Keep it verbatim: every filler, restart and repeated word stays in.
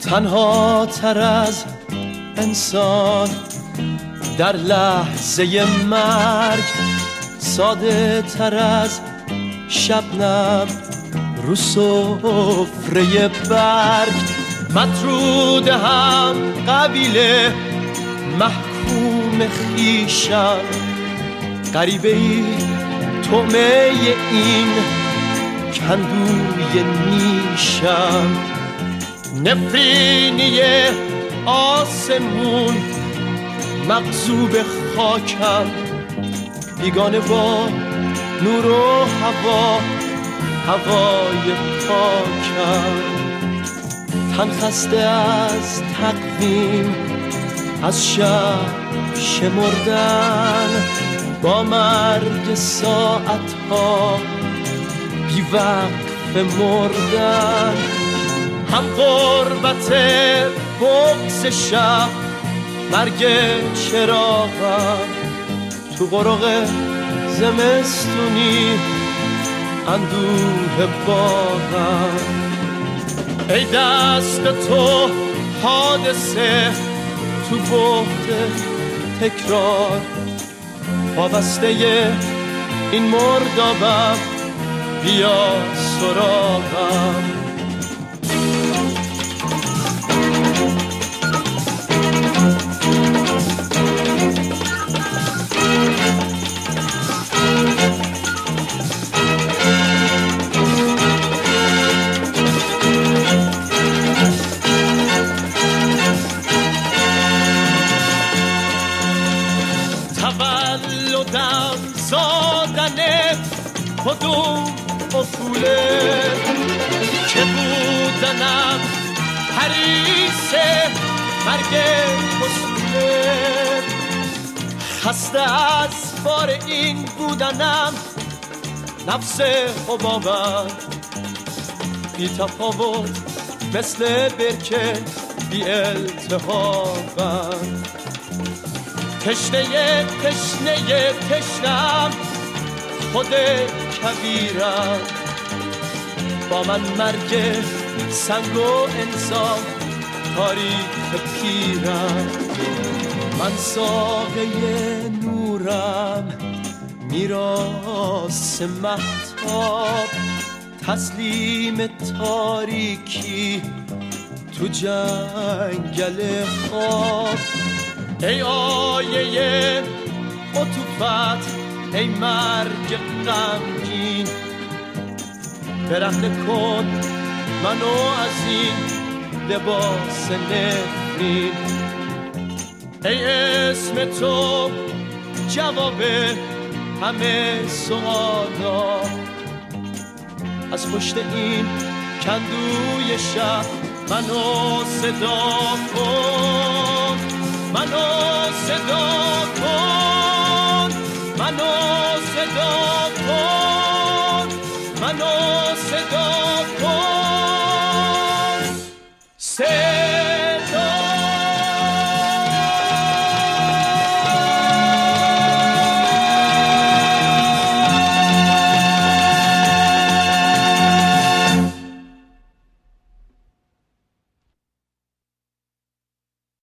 تنها تر از انسان در لحظه مرگ، ساده تر از شبنم رو سفره برگ. مطرود هم قبیله محکوم خیشم، غریبه ای طعمه این کندوی نیشم. نفرینی آسمون مغضوب خاکم، بیگانه با نور و هوا هوای پاکم. تن خسته از تقویم، از شب شمردن، با مرگ ساعتها بی وقف مردن. هم غربت بغض شب، مرگ چراغم تو قرق زمستونی اندوه باغم. ای دست تو حادثه تو بحت تکرار، وابسته این مردابم بیا سراغم. تولدم زادن کدوم اصوله، که بودنم حریص مرگ اصوله. خسته از بار این بودنم، نفس حبابم بی تفاوت مثل برکه بی التهابم. تشنه تشنه تشنم خود کبیرم، با من مرگ سنگ و انسان تاریخ پیرم. من ساقه نورم میراث مهتاب، تسلیم تاریکی تو جنگل خواب. ای آیه عطوفت، ای مرگ غمگین، برهنه کن منو از این لباس نفرین. ای اسم تو جواب همه سوالا، از پشت این کندوی شب منو صدا کن، منو صدا کن، منو صدا کن، منو صدا کن.